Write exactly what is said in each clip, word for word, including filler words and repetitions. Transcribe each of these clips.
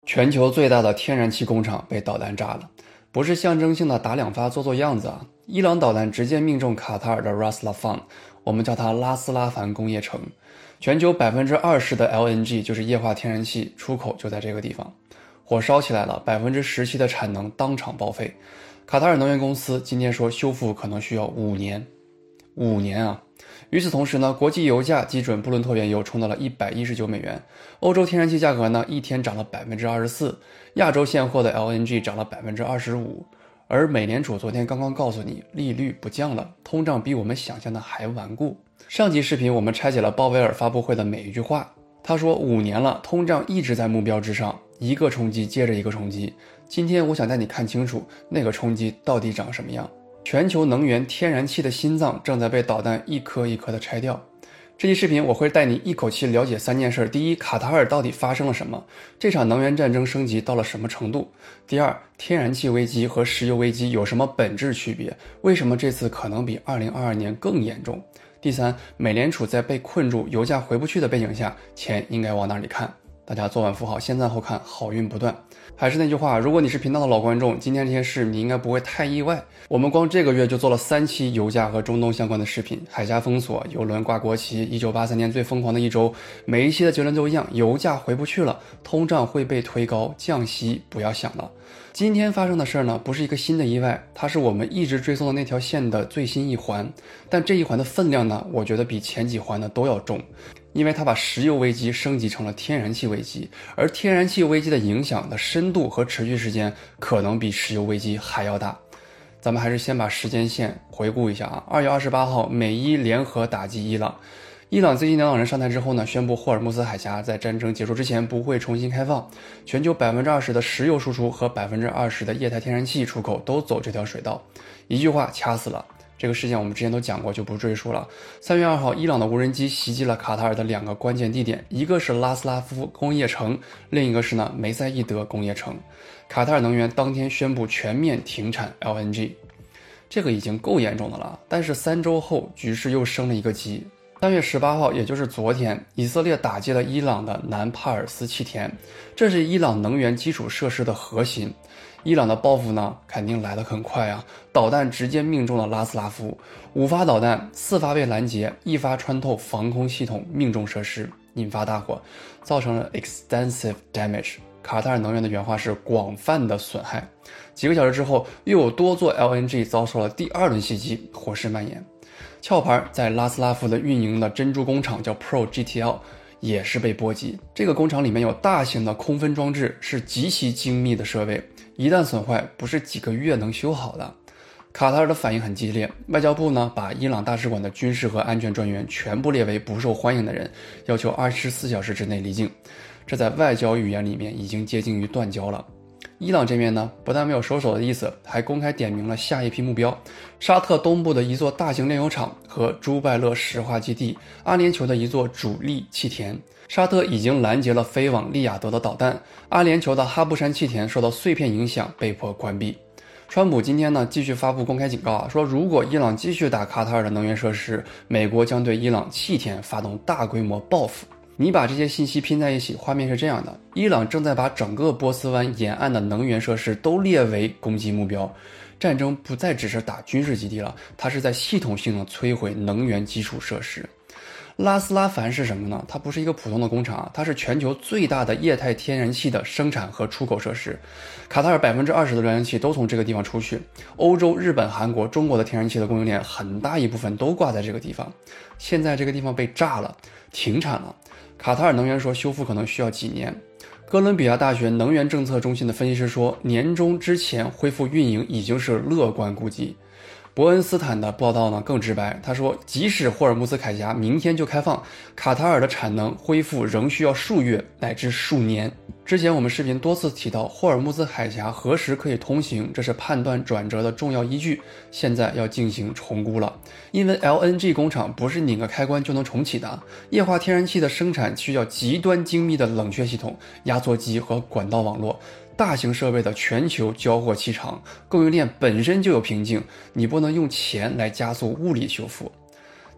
全球最大的天然气工厂被导弹炸了，不是象征性的打两发做做样子啊！伊朗导弹直接命中卡塔尔的 Ras Laffan， 我们叫它拉斯拉凡工业城。全球 百分之二十 的 L N G 就是液化天然气出口就在这个地方，火烧起来了， 百分之十七 的产能当场报废。卡塔尔能源公司今天说修复可能需要五年，五年啊！与此同时呢，国际油价基准布伦特原油冲到了一百一十九美元，欧洲天然气价格呢一天涨了 百分之二十四， 亚洲现货的 L N G 涨了 百分之二十五。 而美联储昨天刚刚告诉你利率不降了，通胀比我们想象的还顽固。上集视频我们拆解了鲍威尔发布会的每一句话，他说五年了，通胀一直在目标之上，一个冲击接着一个冲击。今天我想带你看清楚那个冲击到底长什么样。全球能源天然气的心脏正在被导弹一颗一颗的拆掉。这期视频我会带你一口气了解三件事。第一，卡塔尔到底发生了什么？这场能源战争升级到了什么程度？第二，天然气危机和石油危机有什么本质区别？为什么这次可能比二零二二年更严重？第三，美联储在被困住油价回不去的背景下，钱应该往哪里看？大家做完扶好，先赞后看，好运不断。还是那句话，如果你是频道的老观众，今天这些事你应该不会太意外。我们光这个月就做了三期油价和中东相关的视频，海峡封锁、油轮挂国旗、一九八三年最疯狂的一周，每一期的结论都一样，油价回不去了，通胀会被推高，降息不要想了。今天发生的事呢，不是一个新的意外，它是我们一直追踪的那条线的最新一环，但这一环的分量呢，我觉得比前几环的都要重。因为它把石油危机升级成了天然气危机，而天然气危机的影响的深度和持续时间可能比石油危机还要大。咱们还是先把时间线回顾一下啊。二月二十八号，美伊联合打击伊朗。伊朗最近领导人上台之后呢，宣布霍尔木兹海峡在战争结束之前不会重新开放，全球 百分之二十 的石油输出和 百分之二十 的液态天然气出口都走这条水道。一句话掐死了。这个事件我们之前都讲过，就不赘述了。三月二号，伊朗的无人机袭击了卡塔尔的两个关键地点，一个是拉斯拉夫工业城，另一个是呢梅赛义德工业城。卡塔尔能源当天宣布全面停产 L N G， 这个已经够严重的了。但是三周后，局势又升了一个级。三月十八号，也就是昨天，以色列打击了伊朗的南帕尔斯气田，这是伊朗能源基础设施的核心。伊朗的报复呢，肯定来得很快啊！导弹直接命中了拉斯拉夫，五发导弹，四发被拦截，一发穿透防空系统，命中设施，引发大火，造成了 extensive damage。卡塔尔能源的原话是广泛的损害。几个小时之后，又有多座 L N G 遭受了第二轮袭击，火势蔓延。壳牌在拉斯拉夫的运营的珍珠工厂叫 Pro G T L。也是被波及。这个工厂里面有大型的空分装置，是极其精密的设备，一旦损坏，不是几个月能修好的。卡塔尔的反应很激烈，外交部呢把伊朗大使馆的军事和安全专员全部列为不受欢迎的人，要求二十四小时之内离境。这在外交语言里面已经接近于断交了。伊朗这边呢，不但没有收手的意思，还公开点明了下一批目标：沙特东部的一座大型炼油厂和朱拜勒石化基地，阿联酋的一座主力气田。沙特已经拦截了飞往利雅得的导弹，阿联酋的哈布山气田受到碎片影响，被迫关闭。川普今天呢继续发布公开警告啊，说如果伊朗继续打卡塔尔的能源设施，美国将对伊朗气田发动大规模报复。你把这些信息拼在一起，画面是这样的：伊朗正在把整个波斯湾沿岸的能源设施都列为攻击目标，战争不再只是打军事基地了，它是在系统性的摧毁能源基础设施。拉斯拉凡是什么呢？它不是一个普通的工厂，它是全球最大的液态天然气的生产和出口设施。卡塔尔 百分之二十 的天然气都从这个地方出去，欧洲、日本、韩国、中国的天然气的供应链很大一部分都挂在这个地方。现在这个地方被炸了，停产了。卡塔尔能源说修复可能需要几年。哥伦比亚大学能源政策中心的分析师说，年中之前恢复运营已经是乐观估计。伯恩斯坦的报道呢更直白，他说即使霍尔木兹海峡明天就开放，卡塔尔的产能恢复仍需要数月乃至数年。之前我们视频多次提到霍尔木兹海峡何时可以通行，这是判断转折的重要依据，现在要进行重估了。因为 L N G 工厂不是拧个开关就能重启的，液化天然气的生产需要极端精密的冷却系统、压缩机和管道网络，大型设备的全球交货期长，供应链本身就有瓶颈，你不能用钱来加速物理修复。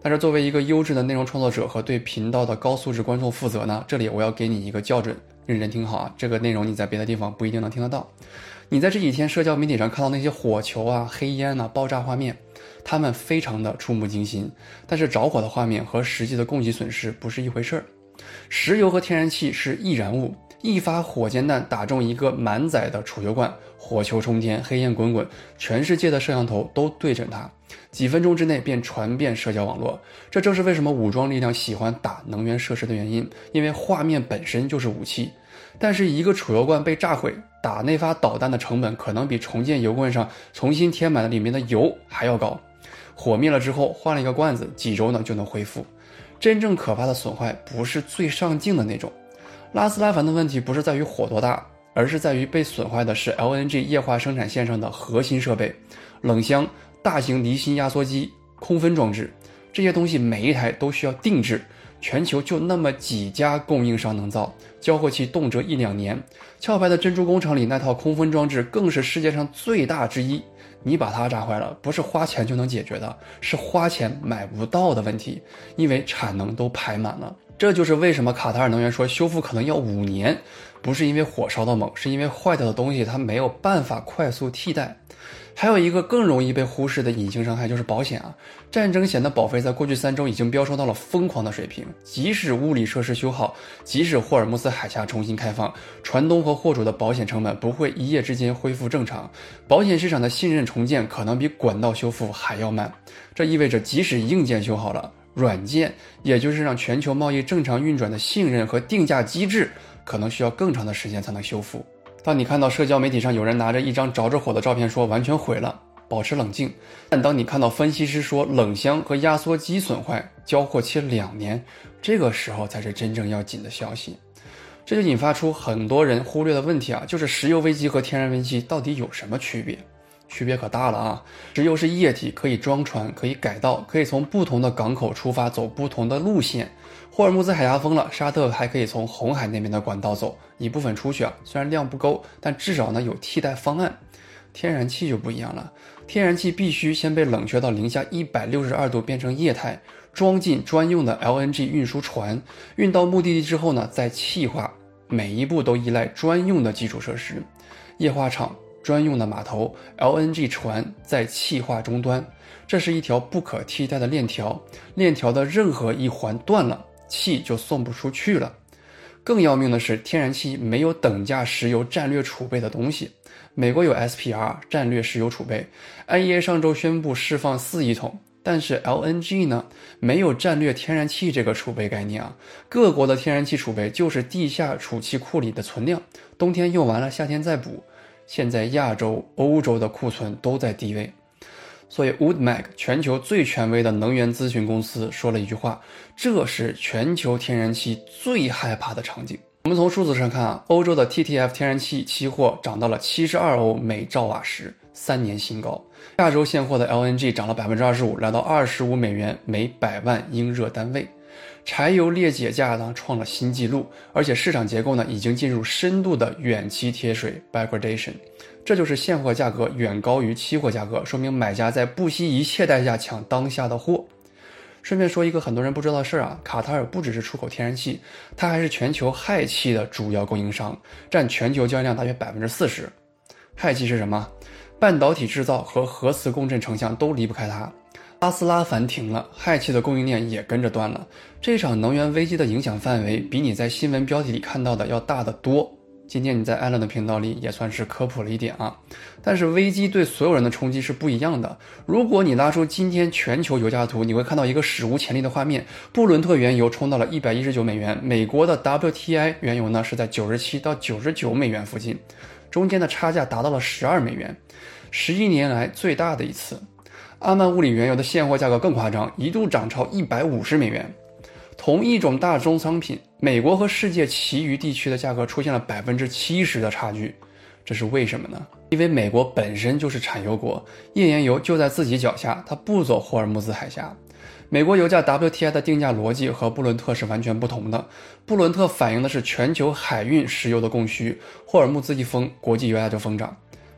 但是作为一个优质的内容创作者和对频道的高素质观众负责呢，这里我要给你一个校准，认真听好啊，这个内容你在别的地方不一定能听得到。你在这几天社交媒体上看到那些火球啊、黑烟啊、爆炸画面，它们非常的触目惊心，但是着火的画面和实际的供给损失不是一回事儿。石油和天然气是易燃物，一发火箭弹打中一个满载的储油罐，火球冲天，黑烟滚滚，全世界的摄像头都对准它，几分钟之内便传遍社交网络。这正是为什么武装力量喜欢打能源设施的原因，因为画面本身就是武器。但是一个储油罐被炸毁，打那发导弹的成本可能比重建油罐上重新填满了里面的油还要高。火灭了之后换了一个罐子，几周呢就能恢复。真正可怕的损坏不是最上镜的那种。拉斯拉凡的问题不是在于火多大，而是在于被损坏的是 L N G 液化生产线上的核心设备，冷箱、大型离心压缩机、空分装置，这些东西每一台都需要定制，全球就那么几家供应商能造，交货期动辄一两年。壳牌的珍珠工厂里那套空分装置更是世界上最大之一，你把它炸坏了，不是花钱就能解决的，是花钱买不到的问题，因为产能都排满了。这就是为什么卡塔尔能源说修复可能要五年，不是因为火烧到猛，是因为坏掉的东西它没有办法快速替代。还有一个更容易被忽视的隐形伤害就是保险啊，战争险的保费在过去三周已经飙升到了疯狂的水平，即使物理设施修好，即使霍尔木斯海峡重新开放，船东和货主的保险成本不会一夜之间恢复正常，保险市场的信任重建可能比管道修复还要慢。这意味着即使硬件修好了，软件，也就是让全球贸易正常运转的信任和定价机制，可能需要更长的时间才能修复。当你看到社交媒体上有人拿着一张着着火的照片说完全毁了，保持冷静。但当你看到分析师说冷箱和压缩机损坏，交货期两年，这个时候才是真正要紧的消息。这就引发出很多人忽略的问题啊，就是石油危机和天然危机到底有什么区别？区别可大了啊！石油是液体，可以装船，可以改道，可以从不同的港口出发，走不同的路线。霍尔木兹海峡封了，沙特还可以从红海那边的管道走一部分出去啊，虽然量不够，但至少呢有替代方案。天然气就不一样了，天然气必须先被冷却到零下一百六十二度变成液态，装进专用的 L N G 运输船，运到目的地之后呢再气化，每一步都依赖专用的基础设施，液化厂、专用的码头、L N G 船在气化终端，这是一条不可替代的链条，链条的任何一环断了，气就送不出去了。更要命的是，天然气没有等价石油战略储备的东西。美国有 S P R 战略石油储备 ，I E A 上周宣布释放四亿桶，但是 L N G 呢，没有战略天然气这个储备概念啊。各国的天然气储备就是地下储气库里的存量，冬天用完了，夏天再补。现在亚洲、欧洲的库存都在低位。所以 Woodmac 全球最权威的能源咨询公司说了一句话，这是全球天然气最害怕的场景。我们从数字上看啊，欧洲的 T T F 天然气期货涨到了七十二欧每兆瓦时，三年新高。亚洲现货的 L N G 涨了 百分之二十五， 来到二十五美元每百万英热单位。柴油裂解价呢创了新纪录，而且市场结构呢已经进入深度的远期贴水 backwardation， 这就是现货价格远高于期货价格，说明买家在不惜一切代价抢当下的货。顺便说一个很多人不知道的事啊，卡塔尔不只是出口天然气，它还是全球氦气的主要供应商，占全球交易量大约 百分之四十。 氦气是什么？半导体制造和核磁共振成像都离不开它。拉斯拉凡停了，氦气的供应链也跟着断了。这场能源危机的影响范围比你在新闻标题里看到的要大得多。今天你在艾伦的频道里也算是科普了一点啊，但是危机对所有人的冲击是不一样的。如果你拉出今天全球油价图，你会看到一个史无前例的画面，布伦特原油冲到了一百一十九美元，美国的 W T I 原油呢是在九十七到九十九美元附近，中间的差价达到了十二美元，十一年来最大的一次。阿曼物理原油的现货价格更夸张，一度涨超一百五十美元。同一种大宗商品，美国和世界其余地区的价格出现了 百分之七十 的差距，这是为什么呢？因为美国本身就是产油国，页岩油就在自己脚下，它不走霍尔木兹海峡。美国油价 W T I 的定价逻辑和布伦特是完全不同的，布伦特反映的是全球海运石油的供需，霍尔木兹一封，国际油价就疯涨。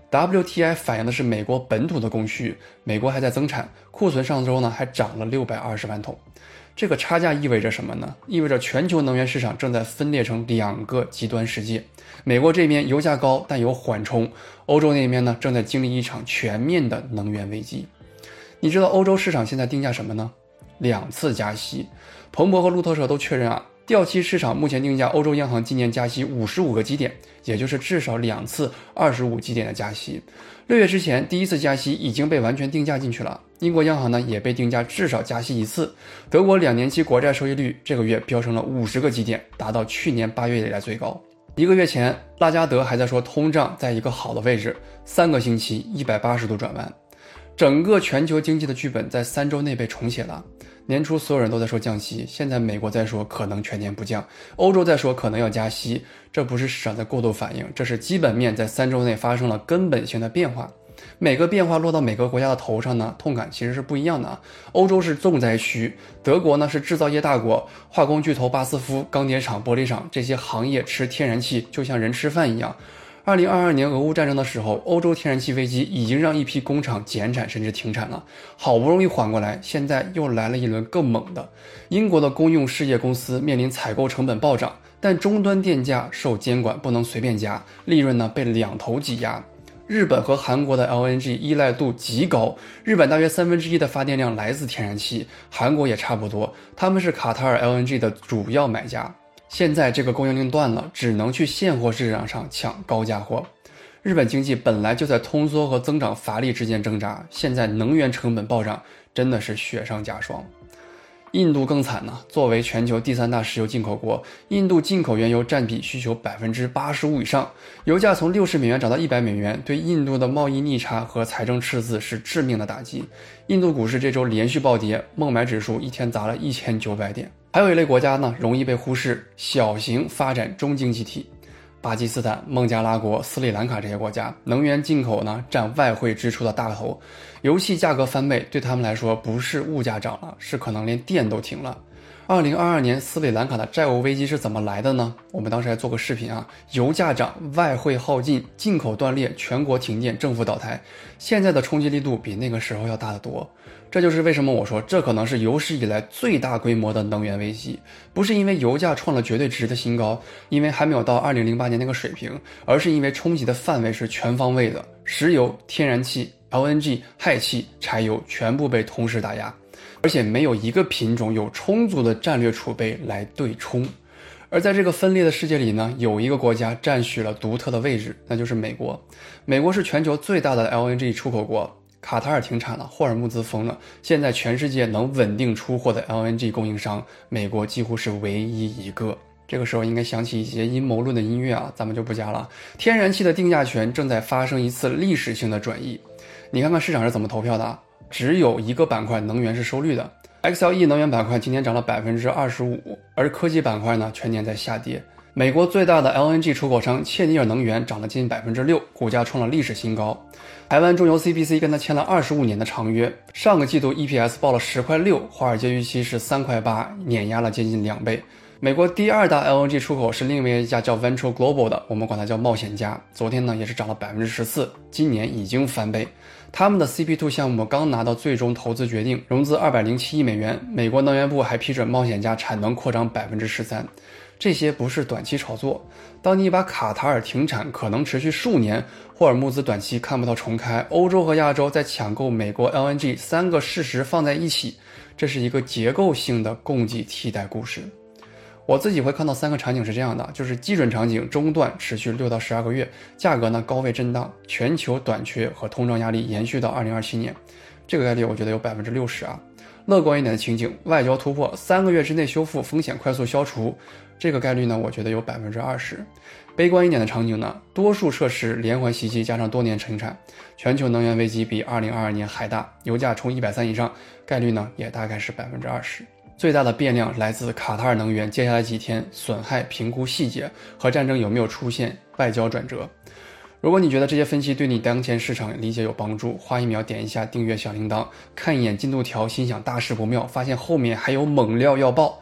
W T I 反映的是美国本土的供需，美国还在增产，库存上周呢还涨了六百二十万桶。这个差价意味着什么呢？意味着全球能源市场正在分裂成两个极端世界。美国这边油价高但有缓冲，欧洲那边呢正在经历一场全面的能源危机。你知道欧洲市场现在定价什么呢？两次加息。彭博和路透社都确认啊，掉期市场目前定价欧洲央行今年加息五十五个基点，也就是至少两次二十五基点的加息。六月之前第一次加息已经被完全定价进去了。英国央行呢也被定价至少加息一次。德国两年期国债收益率这个月飙升了五十个基点，达到去年八月以来最高。一个月前拉加德还在说通胀在一个好的位置，三个星期一百八十度转弯。整个全球经济的剧本在三周内被重写了。年初所有人都在说降息，现在美国在说可能全年不降，欧洲在说可能要加息。这不是市场在过度反应，这是基本面在三周内发生了根本性的变化。每个变化落到每个国家的头上呢，痛感其实是不一样的啊。欧洲是重灾区，德国呢是制造业大国，化工巨头巴斯夫、钢铁厂、玻璃厂这些行业吃天然气就像人吃饭一样。二零二二年俄乌战争的时候，欧洲天然气危机已经让一批工厂减产甚至停产了，好不容易缓过来，现在又来了一轮更猛的。英国的公用事业公司面临采购成本暴涨，但终端电价受监管，不能随便加，利润呢被两头挤压。日本和韩国的 L N G 依赖度极高，日本大约三分之一的发电量来自天然气，韩国也差不多，他们是卡塔尔 L N G 的主要买家。现在这个供应链断了，只能去现货市场上抢高价货。日本经济本来就在通缩和增长乏力之间挣扎，现在能源成本暴涨，真的是雪上加霜。印度更惨呢，作为全球第三大石油进口国，印度进口原油占比需求 百分之八十五 以上，油价从六十美元涨到一百美元，对印度的贸易逆差和财政赤字是致命的打击。印度股市这周连续暴跌，孟买指数一天砸了一千九百点。还有一类国家呢，容易被忽视，小型发展中经济体。巴基斯坦、孟加拉国、斯里兰卡这些国家，能源进口呢占外汇支出的大头，油气价格翻倍，对他们来说不是物价涨了，是可能连电都停了。二零二二年斯里兰卡的债务危机是怎么来的呢？我们当时还做个视频啊，油价涨，外汇耗尽，进口断裂，全国停电，政府倒台，现在的冲击力度比那个时候要大得多。这就是为什么我说这可能是有史以来最大规模的能源危机，不是因为油价创了绝对值的新高，因为还没有到二零零八年那个水平，而是因为冲击的范围是全方位的，石油、天然气、L N G、氦气、柴油全部被同时打压，而且没有一个品种有充足的战略储备来对冲。而在这个分裂的世界里呢，有一个国家占据了独特的位置，那就是美国。美国是全球最大的 L N G 出口国，卡塔尔停产了，霍尔木兹封了，现在全世界能稳定出货的 L N G 供应商，美国几乎是唯一一个。这个时候应该想起一些阴谋论的音乐啊，咱们就不加了。天然气的定价权正在发生一次历史性的转移。你看看市场是怎么投票的啊？只有一个板块能源是收绿的， X L E 能源板块今年涨了 百分之二十五， 而科技板块呢全年在下跌。美国最大的 L N G 出口商切尼尔能源涨了近 百分之六， 股价创了历史新高。台湾中油 C P C 跟他签了二十五年的长约，上个季度 E P S 报了十块六，华尔街预期是三块八，碾压了接近两倍。美国第二大 L N G 出口是另外一家叫 Venture Global 的，我们管它叫冒险家，昨天呢也是涨了 百分之十四， 今年已经翻倍。他们的 C P 二 项目刚拿到最终投资决定，融资二百零七亿美元，美国能源部还批准冒险家产能扩张 百分之十三。这些不是短期炒作，当你把卡塔尔停产可能持续数年，霍尔木兹短期看不到重开，欧洲和亚洲在抢购美国 L N G， 三个事实放在一起，这是一个结构性的供给替代故事。我自己会看到三个场景是这样的，就是基准场景中断持续六到十二个月，价格呢高位震荡，全球短缺和通胀压力延续到二零二七年，这个概率我觉得有 百分之六十 啊。乐观一点的情景，外交突破，三个月之内修复，风险快速消除，这个概率呢我觉得有 百分之二十。悲观一点的场景呢，多数设施连环袭击加上多年停产，全球能源危机比二零二二年还大，油价冲一百三以上，概率呢也大概是 百分之二十。最大的变量来自卡塔尔能源接下来几天损害评估细节和战争有没有出现外交转折。如果你觉得这些分析对你当前市场理解有帮助，花一秒点一下订阅小铃铛，看一眼进度条，心想大事不妙，发现后面还有猛料要爆。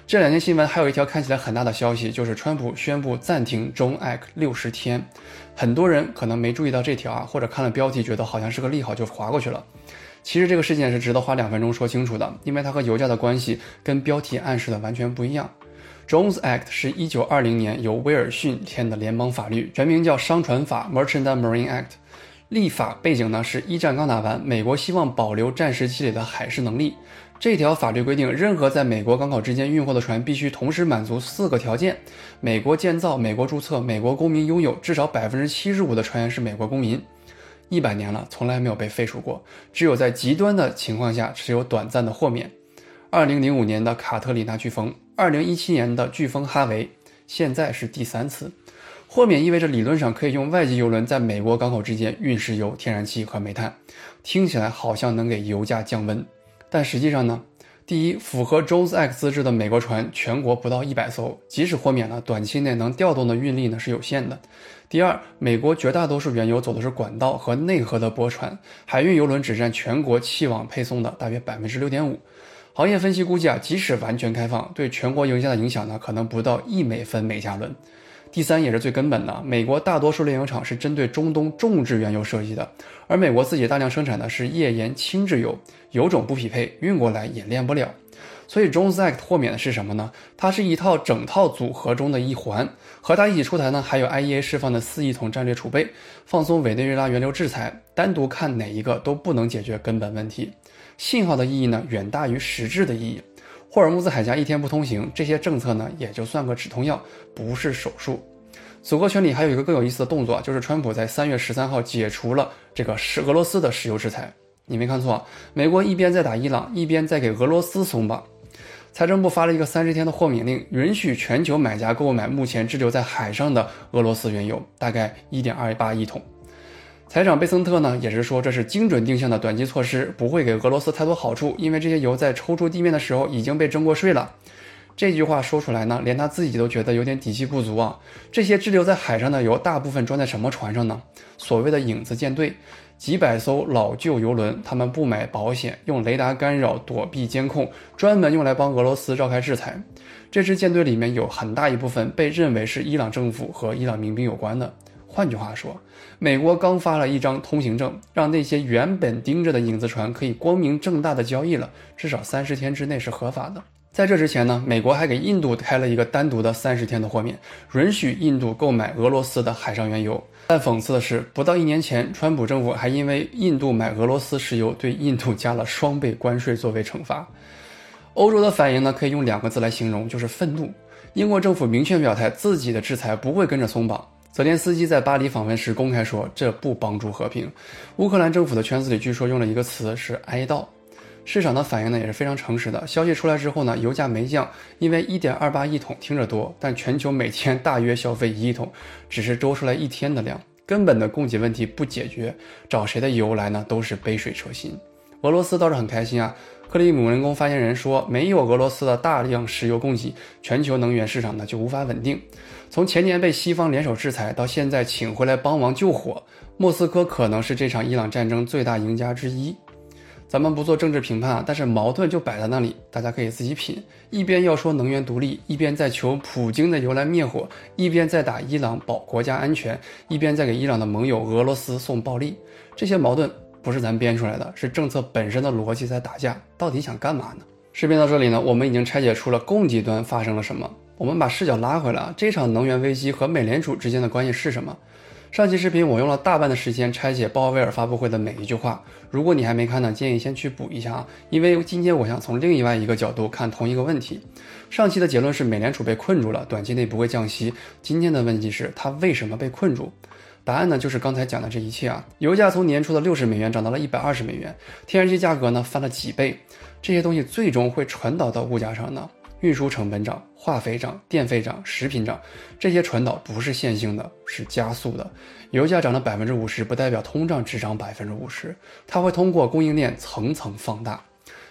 这两天新闻还有一条看起来很大的消息，就是川普宣布暂停 Drone Act 六十天。很多人可能没注意到这条啊，或者看了标题觉得好像是个利好就划过去了。其实这个事件是值得花两分钟说清楚的，因为它和油价的关系跟标题暗示的完全不一样。Jones Act 是一九二零年由威尔逊签的联邦法律，全名叫商船法 Merchant Marine Act。立法背景呢是一战刚打完，美国希望保留战时积累的海事能力。这条法律规定，任何在美国港口之间运货的船必须同时满足四个条件：美国建造、美国注册、美国公民拥有，至少 百分之七十五 的船员是美国公民。一百年了，从来没有被废除过，只有在极端的情况下持有短暂的豁免。二零零五年的卡特里娜飓风，二零一七年的飓风哈维，现在是第三次。豁免意味着理论上可以用外籍邮轮在美国港口之间运石油、天然气和煤炭，听起来好像能给油价降温。但实际上呢，第一，符合 Jones Act 资质的美国船全国不到一百艘，即使豁免了，短期内能调动的运力呢是有限的。第二，美国绝大多数原油走的是管道和内河的驳船，海运油轮只占全国气网配送的大约 百分之六点五。行业分析估计啊，即使完全开放，对全国油价的影响呢，可能不到一美分每加仑。第三，也是最根本的，美国大多数炼油厂是针对中东重质原油设计的，而美国自己大量生产的是页岩轻质油，油种不匹配，运过来也炼不了。所以 Jones Act 豁免的是什么呢？它是一套整套组合中的一环，和它一起出台呢，还有 I E A 释放的四亿桶战略储备，放松委内瑞拉原油制裁，单独看哪一个都不能解决根本问题。信号的意义呢，远大于实质的意义。霍尔木兹海峡一天不通行，这些政策呢也就算个止痛药，不是手术。组合拳里还有一个更有意思的动作，就是川普在三月十三号解除了这个俄罗斯的石油制裁。你没看错，美国一边在打伊朗，一边在给俄罗斯松绑。财政部发了一个三十天的豁免令，允许全球买家购买目前滞留在海上的俄罗斯原油，大概 一点二八亿桶。财长贝森特呢也是说，这是精准定向的短期措施，不会给俄罗斯太多好处，因为这些油在抽出地面的时候已经被征过税了。这句话说出来呢，连他自己都觉得有点底气不足啊。这些滞留在海上的油大部分装在什么船上呢？所谓的影子舰队，几百艘老旧油轮，他们不买保险，用雷达干扰躲避监控，专门用来帮俄罗斯绕开制裁。这支舰队里面有很大一部分被认为是伊朗政府和伊朗民兵有关的。换句话说，美国刚发了一张通行证，让那些原本盯着的影子船可以光明正大的交易了，至少三十天之内是合法的。在这之前呢，美国还给印度开了一个单独的三十天的豁免，允许印度购买俄罗斯的海上原油。但讽刺的是，不到一年前，川普政府还因为印度买俄罗斯石油，对印度加了双倍关税作为惩罚。欧洲的反应呢，可以用两个字来形容，就是愤怒。英国政府明确表态，自己的制裁不会跟着松绑。泽连斯基在巴黎访问时公开说，这不帮助和平。乌克兰政府的圈子里据说用了一个词是哀悼。市场的反应呢也是非常诚实的，消息出来之后呢，油价没降，因为 一点二八亿桶听着多，但全球每天大约消费一亿桶，只是多出来一天的量，根本的供给问题不解决，找谁的油来呢都是杯水车薪。俄罗斯倒是很开心啊，克里姆林宫发言人说，没有俄罗斯的大量石油供给，全球能源市场呢就无法稳定。从前年被西方联手制裁到现在请回来帮忙救火，莫斯科可能是这场伊朗战争最大赢家之一。咱们不做政治评判，但是矛盾就摆在那里，大家可以自己品。一边要说能源独立，一边在求普京的油来灭火，一边在打伊朗保国家安全，一边在给伊朗的盟友俄罗斯送暴力。这些矛盾不是咱编出来的，是政策本身的逻辑在打架，到底想干嘛呢？视频到这里呢，我们已经拆解出了供给端发生了什么。我们把视角拉回来，这场能源危机和美联储之间的关系是什么？上期视频我用了大半的时间拆解鲍威尔发布会的每一句话，如果你还没看呢，建议先去补一下啊，因为今天我想从另外一个角度看同一个问题。上期的结论是美联储被困住了，短期内不会降息，今天的问题是它为什么被困住？答案呢就是刚才讲的这一切啊，油价从年初的六十美元涨到了一百二十美元，天然气价格呢翻了几倍，这些东西最终会传导到物价上呢。运输成本涨，化肥涨，电费涨，食品涨，这些传导不是线性的，是加速的。油价涨了 百分之五十 不代表通胀只涨 百分之五十， 它会通过供应链层层放大。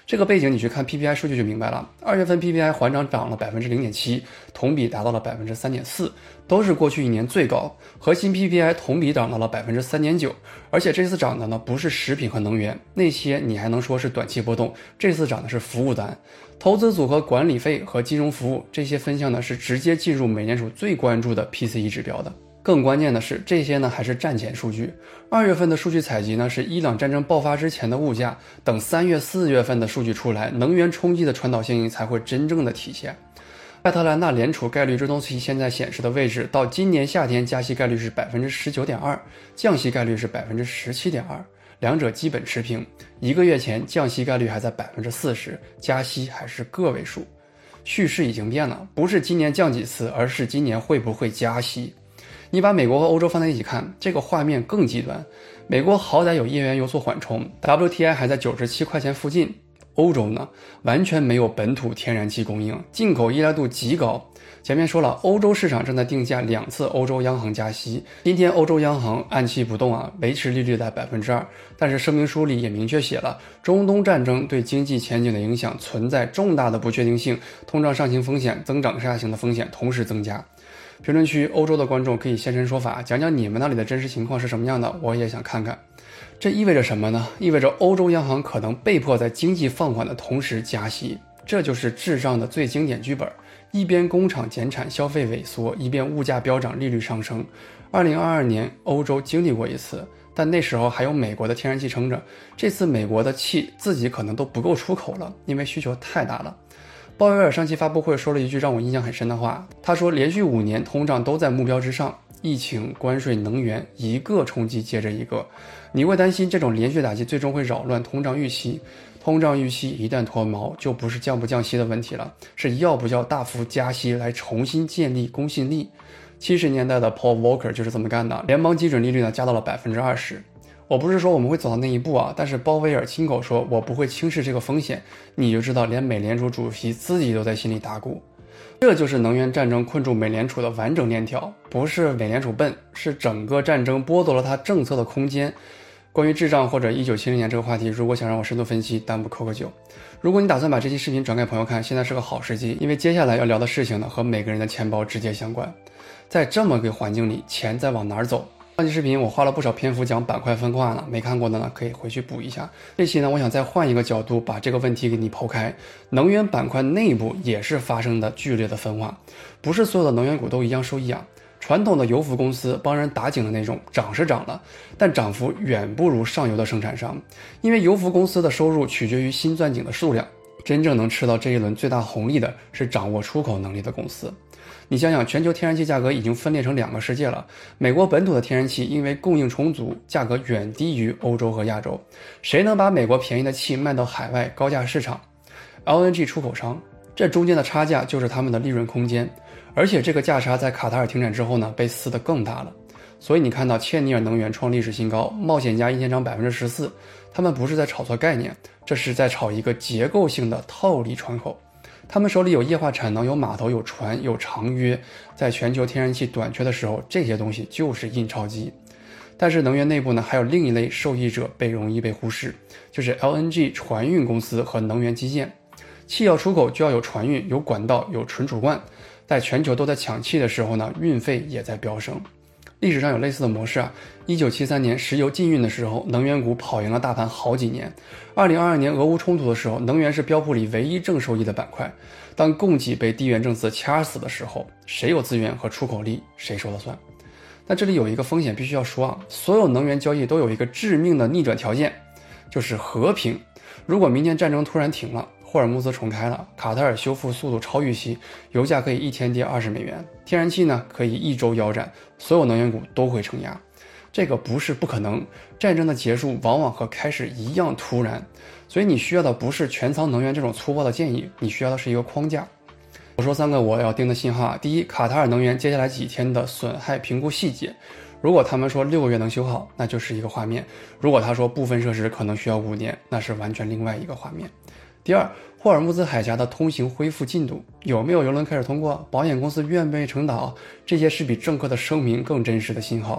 这个背景你去看 P P I 数据就明白了。二月份 P P I 环涨涨了 百分之零点七， 同比达到了 百分之三点四， 都是过去一年最高。核心 P P I 同比涨到了 百分之三点九， 而且这次涨的呢不是食品和能源，那些你还能说是短期波动，这次涨的是服务端。投资组合管理费和金融服务这些分项呢是直接进入美联储最关注的 P C E 指标的。更关键的是，这些呢还是战前数据。二月份的数据采集呢是伊朗战争爆发之前的物价，等三月、四月份的数据出来，能源冲击的传导效应才会真正的体现。亚特兰大联储概率追踪器现在显示的位置，到今年夏天加息概率是 百分之十九点二， 降息概率是 百分之十七点二， 两者基本持平。一个月前降息概率还在 百分之四十， 加息还是个位数。叙事已经变了，不是今年降几次，而是今年会不会加息。你把美国和欧洲放在一起看，这个画面更极端。美国好歹有页岩油做缓冲， W T I 还在九十七块钱附近。欧洲呢，完全没有本土天然气供应，进口依赖度极高。前面说了，欧洲市场正在定价两次欧洲央行加息。今天欧洲央行按期不动啊，维持利率在 百分之二， 但是声明书里也明确写了，中东战争对经济前景的影响存在重大的不确定性，通胀上行风险、增长下行的风险同时增加。评论区欧洲的观众可以现身说法，讲讲你们那里的真实情况是什么样的，我也想看看。这意味着什么呢？意味着欧洲央行可能被迫在经济放缓的同时加息，这就是滞胀的最经典剧本，一边工厂减产消费萎缩，一边物价飙涨利率上升。二零二二年欧洲经历过一次，但那时候还有美国的天然气撑着，这次美国的气自己可能都不够出口了，因为需求太大了。鲍威尔上期发布会说了一句让我印象很深的话，他说连续五年通胀都在目标之上，疫情、关税、能源一个冲击接着一个，你会担心这种连续打击最终会扰乱通胀预期。通胀预期一旦脱锚，就不是降不降息的问题了，是要不要大幅加息来重新建立公信力。七十年代的 Paul Volcker 就是这么干的，联邦基准利率呢加到了 百分之二十。我不是说我们会走到那一步啊，但是鲍威尔亲口说我不会轻视这个风险，你就知道连美联储主席自己都在心里打鼓。这就是能源战争困住美联储的完整链条，不是美联储笨，是整个战争剥夺了它政策的空间。关于滞胀或者一九七零年这个话题，如果想让我深度分析，弹幕扣个九。如果你打算把这期视频转给朋友看，现在是个好时机，因为接下来要聊的事情呢和每个人的钱包直接相关。在这么个环境里，钱在往哪儿走？上期视频我花了不少篇幅讲板块分化呢，没看过的呢可以回去补一下。这期呢我想再换一个角度把这个问题给你剖开，能源板块内部也是发生的剧烈的分化，不是所有的能源股都一样受益啊。传统的油服公司帮人打井的那种涨是涨了，但涨幅远不如上游的生产商，因为油服公司的收入取决于新钻井的数量，真正能吃到这一轮最大红利的是掌握出口能力的公司。你想想，全球天然气价格已经分裂成两个世界了，美国本土的天然气因为供应充足，价格远低于欧洲和亚洲，谁能把美国便宜的气卖到海外高价市场？ L N G 出口商，这中间的差价就是他们的利润空间，而且这个价差在卡塔尔停产之后呢被撕得更大了。所以你看到切尼尔能源创历史新高，冒险家一天涨 百分之十四， 他们不是在炒作概念，这是在炒一个结构性的套利窗口。他们手里有液化产能，有码头，有船，有长约，在全球天然气短缺的时候，这些东西就是印钞机。但是能源内部呢，还有另一类受益者被容易被忽视，就是 L N G 船运公司和能源基建。气要出口就要有船运，有管道，有存储罐，在全球都在抢气的时候呢，运费也在飙升。历史上有类似的模式啊，一九七三年石油禁运的时候，能源股跑赢了大盘好几年。二零二二年俄乌冲突的时候，能源是标普里唯一正收益的板块。当供给被地缘政治掐死的时候，谁有资源和出口力，谁说了算。但这里有一个风险必须要说啊，所有能源交易都有一个致命的逆转条件，就是和平。如果明天战争突然停了，霍尔木兹重开了，卡塔尔修复速度超预期，油价可以一天跌二十美元，天然气呢可以一周腰斩，所有能源股都会承压。这个不是不可能，战争的结束往往和开始一样突然，所以你需要的不是全仓能源这种粗暴的建议，你需要的是一个框架。我说三个我要定的信号，第一，卡塔尔能源接下来几天的损害评估细节，如果他们说六个月能修好，那就是一个画面；如果他说部分设施可能需要五年，那是完全另外一个画面。第二，霍尔木兹海峡的通行恢复进度，有没有油轮开始通过？保险公司愿不愿意承导？这些是比政客的声明更真实的信号。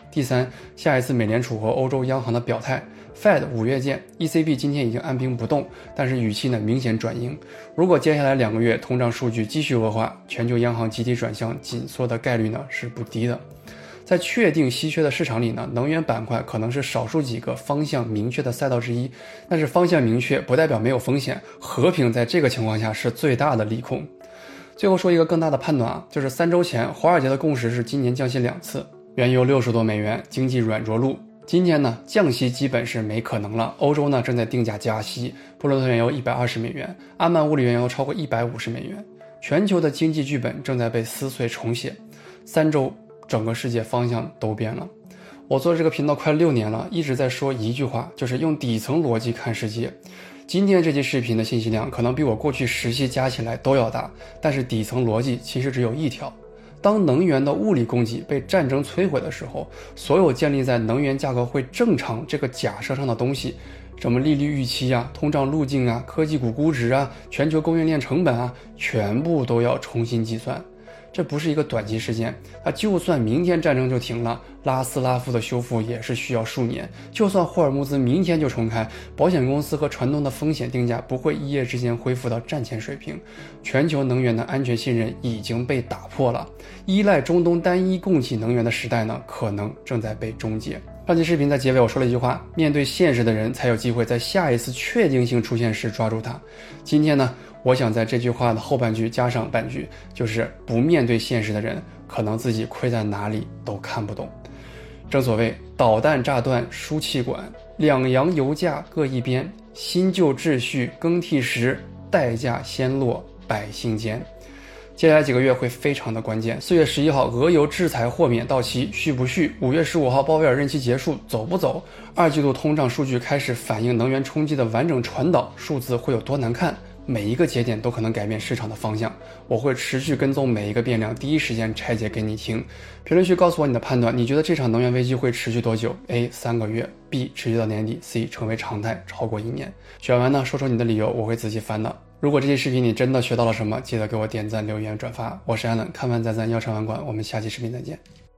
第三，下一次美联储和欧洲央行的表态。Fed 五月见 ，E C B 今天已经按兵不动，但是语气呢明显转鹰。如果接下来两个月通胀数据继续恶化，全球央行集体转向紧缩的概率呢是不低的。在确定稀缺的市场里呢，能源板块可能是少数几个方向明确的赛道之一，但是方向明确不代表没有风险，和平在这个情况下是最大的利空。最后说一个更大的判断啊，就是三周前华尔街的共识是今年降息两次，原油六十多美元，经济软着陆。今天呢，降息基本是没可能了。欧洲呢正在定价加息，布伦特原油一百二十美元，阿曼物理原油超过一百五十美元。全球的经济剧本正在被撕碎重写。三周，整个世界方向都变了。我做这个频道快六年了，一直在说一句话，就是用底层逻辑看世界。今天这期视频的信息量可能比我过去十期加起来都要大，但是底层逻辑其实只有一条。当能源的物理供给被战争摧毁的时候，所有建立在能源价格会正常这个假设上的东西，什么利率预期啊、通胀路径啊、科技股估值啊、全球供应链成本啊，全部都要重新计算。这不是一个短期事件，它就算明天战争就停了，拉斯拉夫的修复也是需要数年。就算霍尔木兹明天就重开，保险公司和传统的风险定价不会一夜之间恢复到战前水平。全球能源的安全信任已经被打破了，依赖中东单一供给能源的时代呢，可能正在被终结。上期视频在结尾我说了一句话，面对现实的人才有机会在下一次确定性出现时抓住它。今天呢，我想在这句话的后半句加上半句，就是不面对现实的人，可能自己亏在哪里都看不懂。正所谓导弹炸断输气管，两洋油价各一边，新旧秩序更替时，代价先落百姓间。接下来几个月会非常的关键。四月十一号，俄油制裁豁免到期，续不续？五月十五号，鲍威尔任期结束，走不走？二季度通胀数据开始反映能源冲击的完整传导，数字会有多难看？每一个节点都可能改变市场的方向。我会持续跟踪每一个变量，第一时间拆解给你听。评论区告诉我你的判断，你觉得这场能源危机会持续多久 ？A. 三个月 B. 持续到年底 C. 成为常态，超过一年。选完呢，说出你的理由，我会仔细翻的。如果这期视频你真的学到了什么，记得给我点赞、留言、转发。我是 Allen， 看完再赞，要上完管。我们下期视频再见。